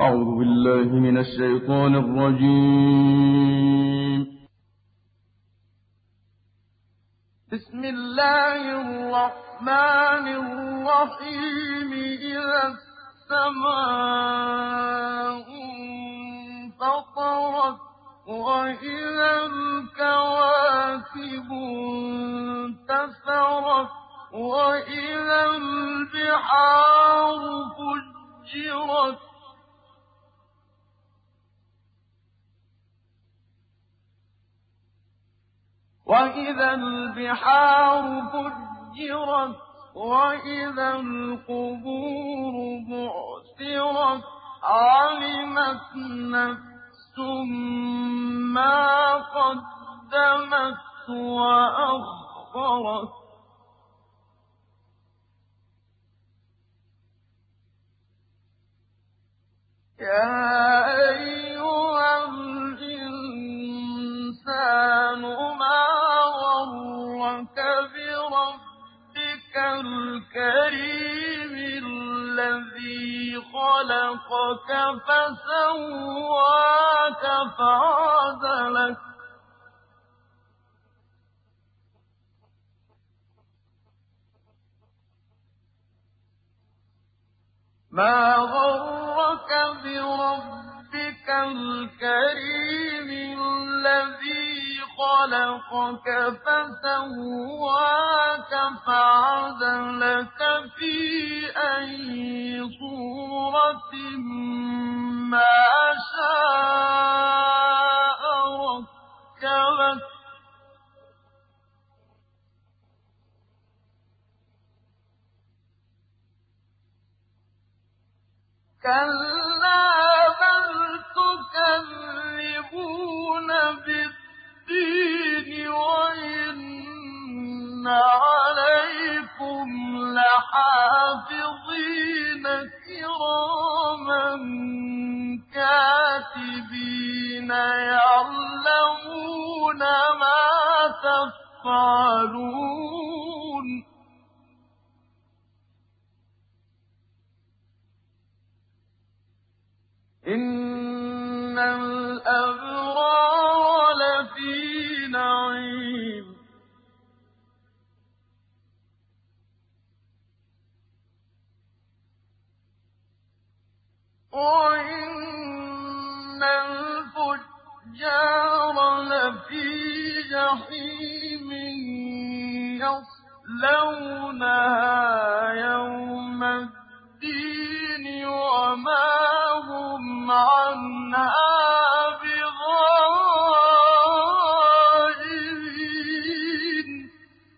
أعوذ بالله من الشيطان الرجيم. بسم الله الرحمن الرحيم. إذا السماء انفطرت وإذا الكواكب انتثرت وإذا البحار فجرت وإذا القبور بعثرت علمت نفس ما قدمت وأخرت يا أيها الإنسان ما غرك بربك الكريم الذي خلقك فسواك فعدلك ما غرك بربك الكريم الذي خلقك فسواك فعدلك في أي صورة ما شاء ركبك كلا بل تكذبون بالدين وإن عليكم لحافظين كراما كاتبين يعلمون ما تفعلون إن الأبرار لفي نعيم وإن الفجار لفي جحيم يصلونها يوم الدين وما هم عنها بغائبين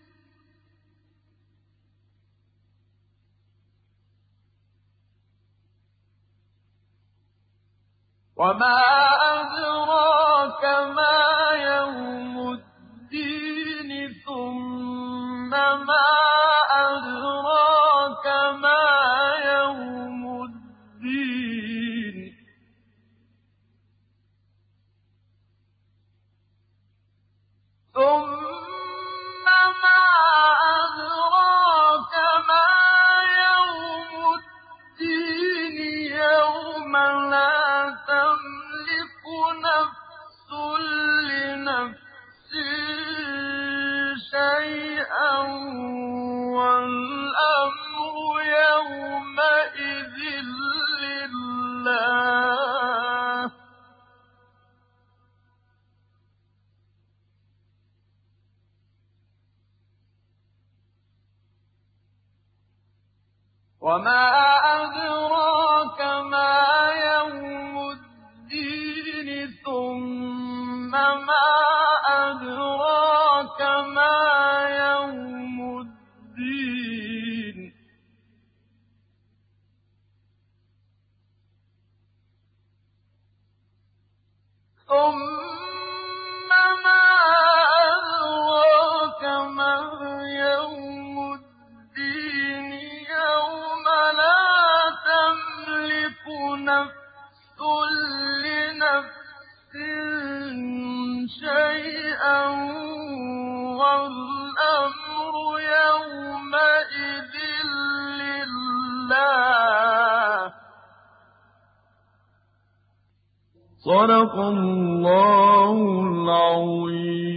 وما أدراك ما يوم الدين ثم ما أدراك ما يوم الدين ثم ما أدراك ما يوم الدين يوم لا تملك نفس لنفس شيئا والأمر يومئذ لله وما أدراك ما يوم الدين ثم ما أدراك ما يوم الدين ثم ما أدراك ما يوم الدين يوم لا تملك نفس لنفس شيئا والأمر يومئذ لله صدق الله العظيم.